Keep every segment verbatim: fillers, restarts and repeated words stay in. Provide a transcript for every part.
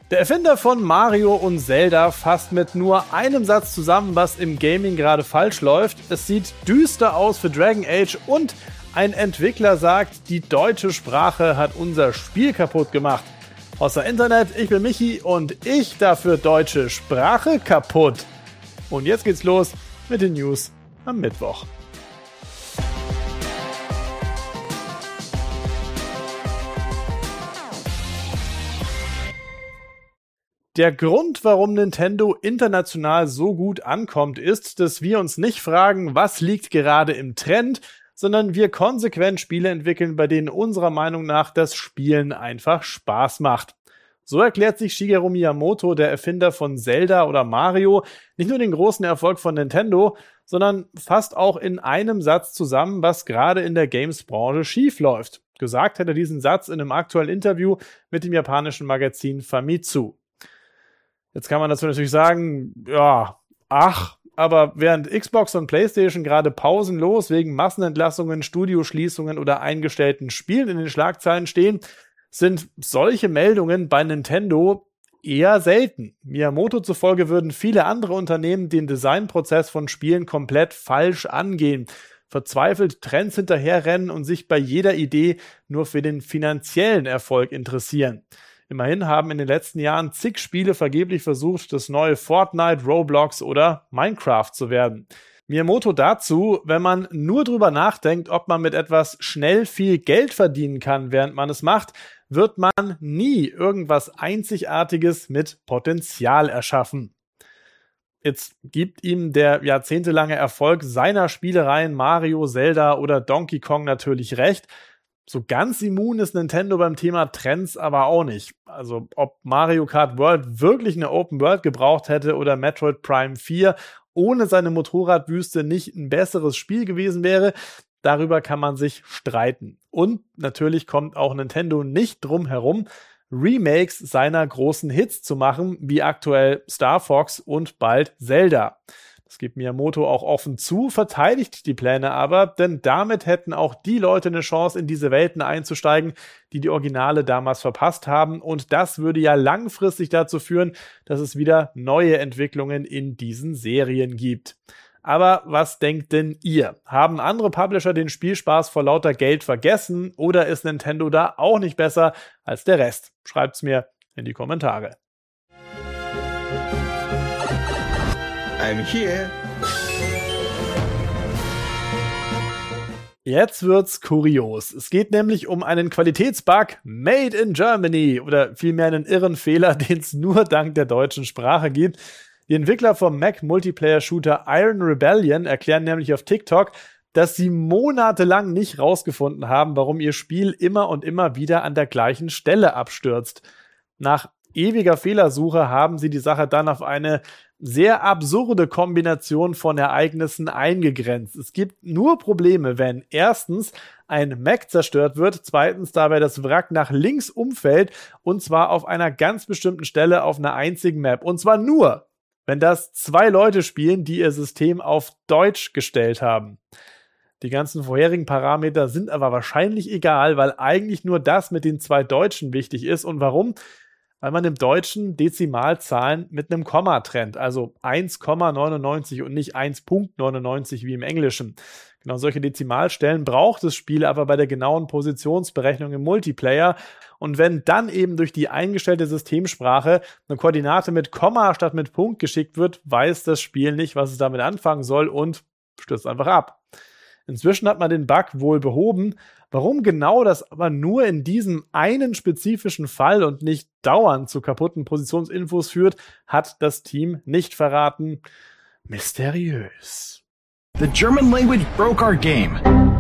Der Erfinder von Mario und Zelda fasst mit nur einem Satz zusammen, was im Gaming gerade falsch läuft. Es sieht düster aus für Dragon Age und ein Entwickler sagt, die deutsche Sprache hat unser Spiel kaputt gemacht. Aus der Internet, ich bin Michi und ich dafür deutsche Sprache kaputt. Und jetzt geht's los mit den News am Mittwoch. Der Grund, warum Nintendo international so gut ankommt, ist, dass wir uns nicht fragen, was liegt gerade im Trend, sondern wir konsequent Spiele entwickeln, bei denen unserer Meinung nach das Spielen einfach Spaß macht. So erklärt sich Shigeru Miyamoto, der Erfinder von Zelda oder Mario, nicht nur den großen Erfolg von Nintendo, sondern fasst auch in einem Satz zusammen, was gerade in der Games-Branche schief läuft. Gesagt hat er diesen Satz in einem aktuellen Interview mit dem japanischen Magazin Famitsu. Jetzt kann man dazu natürlich sagen, ja, ach, aber während Xbox und PlayStation gerade pausenlos wegen Massenentlassungen, Studioschließungen oder eingestellten Spielen in den Schlagzeilen stehen, sind solche Meldungen bei Nintendo eher selten. Miyamoto zufolge würden viele andere Unternehmen den Designprozess von Spielen komplett falsch angehen, verzweifelt Trends hinterherrennen und sich bei jeder Idee nur für den finanziellen Erfolg interessieren. Immerhin haben in den letzten Jahren zig Spiele vergeblich versucht, das neue Fortnite, Roblox oder Minecraft zu werden. Miyamoto dazu, wenn man nur drüber nachdenkt, ob man mit etwas schnell viel Geld verdienen kann, während man es macht, wird man nie irgendwas Einzigartiges mit Potenzial erschaffen. Jetzt gibt ihm der jahrzehntelange Erfolg seiner Spielereien Mario, Zelda oder Donkey Kong natürlich recht. So ganz immun ist Nintendo beim Thema Trends aber auch nicht. Also ob Mario Kart World wirklich eine Open World gebraucht hätte oder Metroid Prime vier ohne seine Motorradwüste nicht ein besseres Spiel gewesen wäre, darüber kann man sich streiten. Und natürlich kommt auch Nintendo nicht drum herum, Remakes seiner großen Hits zu machen, wie aktuell Star Fox und bald Zelda. Das gibt Miyamoto auch offen zu, verteidigt die Pläne aber, denn damit hätten auch die Leute eine Chance, in diese Welten einzusteigen, die die Originale damals verpasst haben. Und das würde ja langfristig dazu führen, dass es wieder neue Entwicklungen in diesen Serien gibt. Aber was denkt denn ihr? Haben andere Publisher den Spielspaß vor lauter Geld vergessen oder ist Nintendo da auch nicht besser als der Rest? Schreibt's mir in die Kommentare. I'm here. Jetzt wird's kurios. Es geht nämlich um einen Qualitätsbug made in Germany oder vielmehr einen irren Fehler, den es nur dank der deutschen Sprache gibt. Die Entwickler vom Mac-Multiplayer-Shooter Iron Rebellion erklären nämlich auf TikTok, dass sie monatelang nicht rausgefunden haben, warum ihr Spiel immer und immer wieder an der gleichen Stelle abstürzt. Nach ewiger Fehlersuche haben sie die Sache dann auf eine sehr absurde Kombination von Ereignissen eingegrenzt. Es gibt nur Probleme, wenn erstens ein Mac zerstört wird, zweitens dabei das Wrack nach links umfällt und zwar auf einer ganz bestimmten Stelle auf einer einzigen Map. Und zwar nur, wenn das zwei Leute spielen, die ihr System auf Deutsch gestellt haben. Die ganzen vorherigen Parameter sind aber wahrscheinlich egal, weil eigentlich nur das mit den zwei Deutschen wichtig ist. Und warum? Weil man im Deutschen Dezimalzahlen mit einem Komma trennt, also eins Komma neunundneunzig und nicht eins Komma neunundneunzig wie im Englischen. Genau solche Dezimalstellen braucht das Spiel aber bei der genauen Positionsberechnung im Multiplayer. Und wenn dann eben durch die eingestellte Systemsprache eine Koordinate mit Komma statt mit Punkt geschickt wird, weiß das Spiel nicht, was es damit anfangen soll und stürzt einfach ab. Inzwischen hat man den Bug wohl behoben. Warum genau das aber nur in diesem einen spezifischen Fall und nicht dauernd zu kaputten Positionsinfos führt, hat das Team nicht verraten. Mysteriös. The German language broke our game.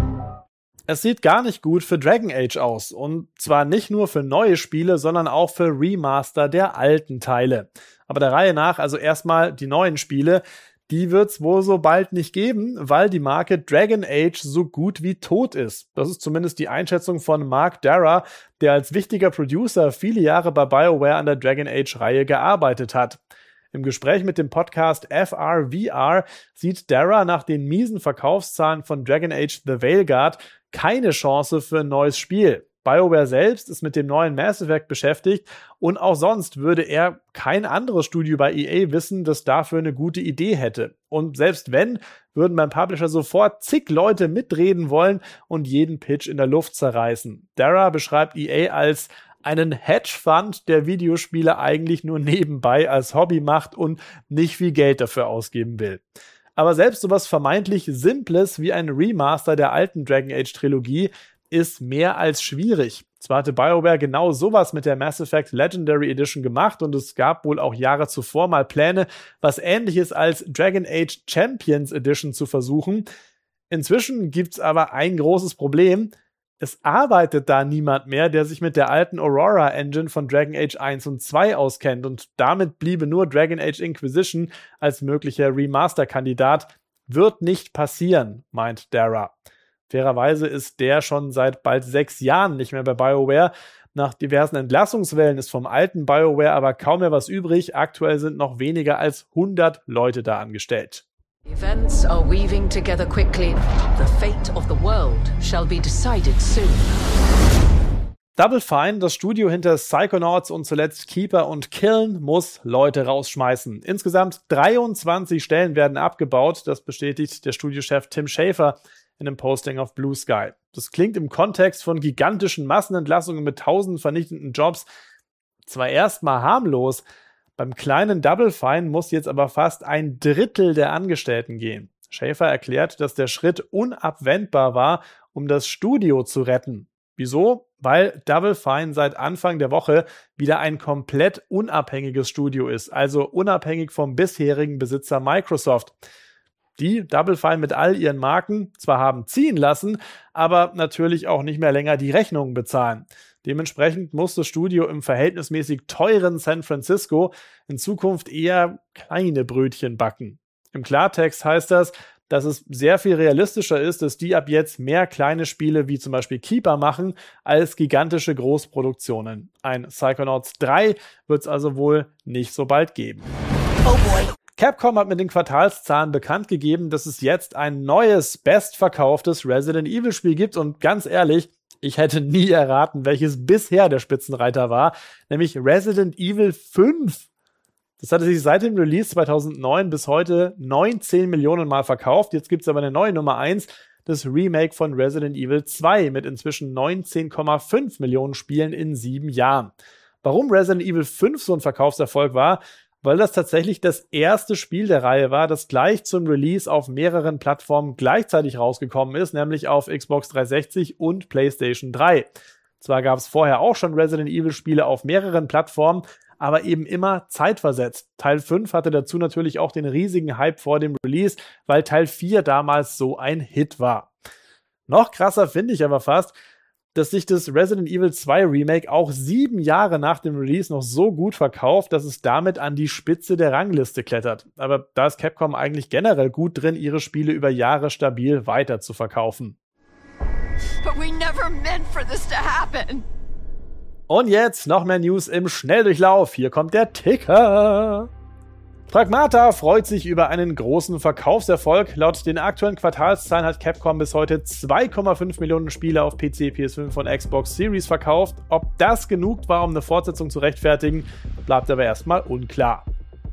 Es sieht gar nicht gut für Dragon Age aus. Und zwar nicht nur für neue Spiele, sondern auch für Remaster der alten Teile. Aber der Reihe nach, also erstmal die neuen Spiele. Die wird's wohl so bald nicht geben, weil die Marke Dragon Age so gut wie tot ist. Das ist zumindest die Einschätzung von Mark Darrah, der als wichtiger Producer viele Jahre bei BioWare an der Dragon Age-Reihe gearbeitet hat. Im Gespräch mit dem Podcast F R V R sieht Darrah nach den miesen Verkaufszahlen von Dragon Age The Veilguard keine Chance für ein neues Spiel. BioWare selbst ist mit dem neuen Mass Effect beschäftigt und auch sonst würde er kein anderes Studio bei E A wissen, das dafür eine gute Idee hätte. Und selbst wenn, würden beim Publisher sofort zig Leute mitreden wollen und jeden Pitch in der Luft zerreißen. Dara beschreibt E A als einen Hedgefund, der Videospiele eigentlich nur nebenbei als Hobby macht und nicht viel Geld dafür ausgeben will. Aber selbst sowas vermeintlich Simples wie ein Remaster der alten Dragon Age Trilogie ist mehr als schwierig. Zwar hatte BioWare genau sowas mit der Mass Effect Legendary Edition gemacht und es gab wohl auch Jahre zuvor mal Pläne, was Ähnliches als Dragon Age Champions Edition zu versuchen. Inzwischen gibt's aber ein großes Problem. Es arbeitet da niemand mehr, der sich mit der alten Aurora Engine von Dragon Age eins und zwei auskennt und damit bliebe nur Dragon Age Inquisition als möglicher Remaster-Kandidat. Wird nicht passieren, meint Dara. Fairerweise ist der schon seit bald sechs Jahren nicht mehr bei BioWare. Nach diversen Entlassungswellen ist vom alten BioWare aber kaum mehr was übrig. Aktuell sind noch weniger als hundert Leute da angestellt. Events are weaving together quickly. The fate of the world shall be decided soon. Double Fine, das Studio hinter Psychonauts und zuletzt Keeper und Kiln, muss Leute rausschmeißen. Insgesamt dreiundzwanzig Stellen werden abgebaut. Das bestätigt der Studiochef Tim Schafer in einem Posting auf Blue Sky. Das klingt im Kontext von gigantischen Massenentlassungen mit tausend vernichtenden Jobs zwar erstmal harmlos, beim kleinen Double Fine muss jetzt aber fast ein Drittel der Angestellten gehen. Schafer erklärt, dass der Schritt unabwendbar war, um das Studio zu retten. Wieso? Weil Double Fine seit Anfang der Woche wieder ein komplett unabhängiges Studio ist, also unabhängig vom bisherigen Besitzer Microsoft. Die Double Fine mit all ihren Marken zwar haben ziehen lassen, aber natürlich auch nicht mehr länger die Rechnungen bezahlen. Dementsprechend muss das Studio im verhältnismäßig teuren San Francisco in Zukunft eher kleine Brötchen backen. Im Klartext heißt das, dass es sehr viel realistischer ist, dass die ab jetzt mehr kleine Spiele wie zum Beispiel Keeper machen, als gigantische Großproduktionen. Ein Psychonauts drei wird es also wohl nicht so bald geben. Oh boy. Capcom hat mit den Quartalszahlen bekannt gegeben, dass es jetzt ein neues, bestverkauftes Resident Evil Spiel gibt und ganz ehrlich, ich hätte nie erraten, welches bisher der Spitzenreiter war, nämlich Resident Evil fünf. Das hatte sich seit dem Release zweitausendneun bis heute neunzehn Millionen Mal verkauft. Jetzt gibt es aber eine neue Nummer eins, das Remake von Resident Evil zwei mit inzwischen neunzehn Komma fünf Millionen Spielen in sieben Jahren. Warum Resident Evil fünf so ein Verkaufserfolg war? Weil das tatsächlich das erste Spiel der Reihe war, das gleich zum Release auf mehreren Plattformen gleichzeitig rausgekommen ist, nämlich auf Xbox dreihundertsechzig und PlayStation drei. Zwar gab es vorher auch schon Resident Evil Spiele auf mehreren Plattformen, aber eben immer zeitversetzt. Teil fünf hatte dazu natürlich auch den riesigen Hype vor dem Release, weil Teil vier damals so ein Hit war. Noch krasser finde ich aber fast, dass sich das Resident Evil zwei Remake auch sieben Jahre nach dem Release noch so gut verkauft, dass es damit an die Spitze der Rangliste klettert. Aber da ist Capcom eigentlich generell gut drin, ihre Spiele über Jahre stabil weiter zu verkaufen. But we never meant for this to happen. Und jetzt noch mehr News im Schnelldurchlauf. Hier kommt der Ticker. Pragmata freut sich über einen großen Verkaufserfolg. Laut den aktuellen Quartalszahlen hat Capcom bis heute zwei Komma fünf Millionen Spiele auf P C, P S fünf und Xbox Series verkauft. Ob das genug war, um eine Fortsetzung zu rechtfertigen, bleibt aber erstmal unklar.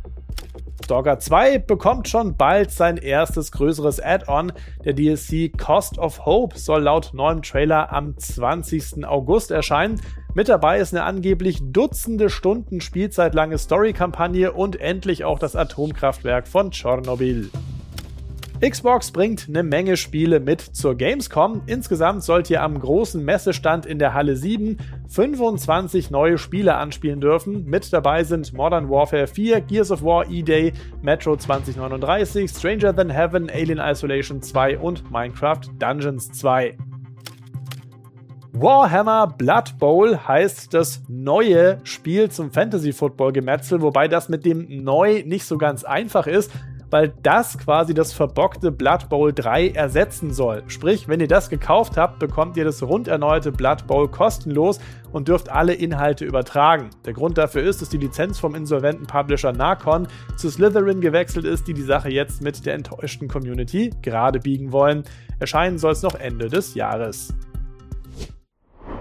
Stalker zwei bekommt schon bald sein erstes größeres Add-on. Der D L C Cost of Hope soll laut neuem Trailer am zwanzigsten August erscheinen. Mit dabei ist eine angeblich Dutzende Stunden Spielzeit lange Story-Kampagne und endlich auch das Atomkraftwerk von Tschernobyl. Xbox bringt eine Menge Spiele mit zur Gamescom. Insgesamt sollt ihr am großen Messestand in der Halle sieben fünfundzwanzig neue Spiele anspielen dürfen. Mit dabei sind Modern Warfare vier, Gears of War E-Day, Metro zwanzig neununddreißig, Stranger Than Heaven, Alien Isolation zwei und Minecraft Dungeons zwei. Warhammer Blood Bowl heißt das neue Spiel zum Fantasy-Football-Gemetzel, wobei das mit dem neu nicht so ganz einfach ist, weil das quasi das verbockte Blood Bowl drei ersetzen soll. Sprich, wenn ihr das gekauft habt, bekommt ihr das rund erneuerte Blood Bowl kostenlos und dürft alle Inhalte übertragen. Der Grund dafür ist, dass die Lizenz vom insolventen Publisher Narcon zu Slytherin gewechselt ist, die die Sache jetzt mit der enttäuschten Community gerade biegen wollen. Erscheinen soll es noch Ende des Jahres.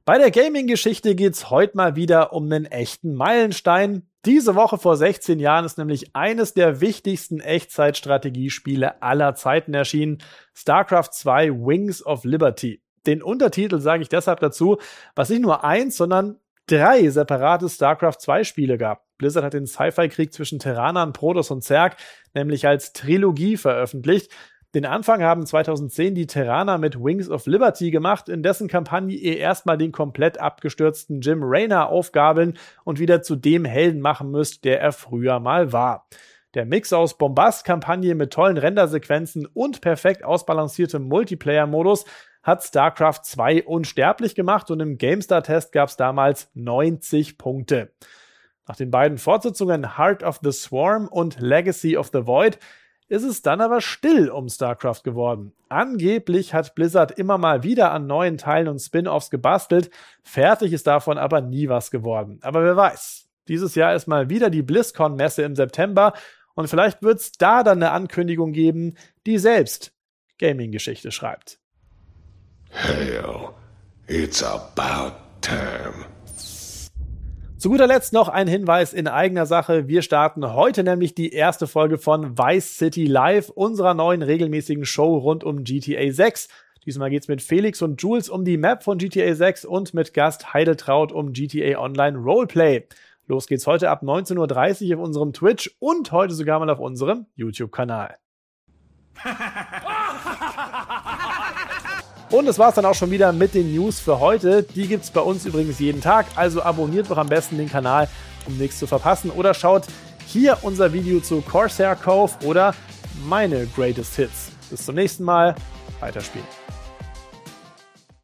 Bei der Gaming-Geschichte geht's heute mal wieder um einen echten Meilenstein. Diese Woche vor sechzehn Jahren ist nämlich eines der wichtigsten Echtzeitstrategiespiele aller Zeiten erschienen, StarCraft zwei Wings of Liberty. Den Untertitel sage ich deshalb dazu, weil es nicht nur eins, sondern drei separate StarCraft zwei Spiele gab. Blizzard hat den Sci-Fi-Krieg zwischen Terranern, Protoss und Zerg nämlich als Trilogie veröffentlicht. Den Anfang haben zweitausendzehn die Terraner mit Wings of Liberty gemacht, in dessen Kampagne ihr erstmal den komplett abgestürzten Jim Raynor aufgabeln und wieder zu dem Helden machen müsst, der er früher mal war. Der Mix aus Bombast-Kampagne mit tollen Rendersequenzen und perfekt ausbalanciertem Multiplayer-Modus hat StarCraft zwei unsterblich gemacht und im GameStar-Test gab es damals neunzig Punkte. Nach den beiden Fortsetzungen Heart of the Swarm und Legacy of the Void ist es dann aber still um StarCraft geworden. Angeblich hat Blizzard immer mal wieder an neuen Teilen und Spin-Offs gebastelt, fertig ist davon aber nie was geworden. Aber wer weiß, dieses Jahr ist mal wieder die BlizzCon-Messe im September und vielleicht wird es da dann eine Ankündigung geben, die selbst Gaming-Geschichte schreibt. Hell, it's about time. Zu guter Letzt noch ein Hinweis in eigener Sache. Wir starten heute nämlich die erste Folge von Vice City Live, unserer neuen regelmäßigen Show rund um G T A sechs. Diesmal geht's mit Felix und Jules um die Map von G T A sechs und mit Gast Heidetraut um G T A Online Roleplay. Los geht's heute ab neunzehn Uhr dreißig auf unserem Twitch und heute sogar mal auf unserem YouTube-Kanal. Und das war's dann auch schon wieder mit den News für heute. Die gibt's bei uns übrigens jeden Tag, also abonniert doch am besten den Kanal, um nichts zu verpassen. Oder schaut hier unser Video zu Corsair Cove oder meine Greatest Hits. Bis zum nächsten Mal, weiterspielen.